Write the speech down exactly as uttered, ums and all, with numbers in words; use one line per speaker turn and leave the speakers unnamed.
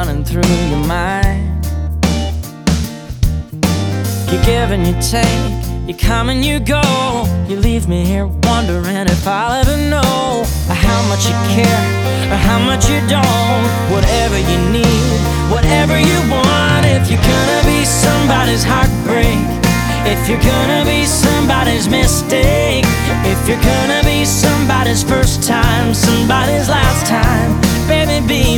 running through your mind. You give and you take, you come and you go. You leave me here wondering if I'll ever know how much you care or how much you don't. Whatever you need, whatever you want. If you're gonna be somebody's heartbreak, if you're gonna be somebody's mistake, if you're gonna be somebody's first time, somebody's last time, baby, be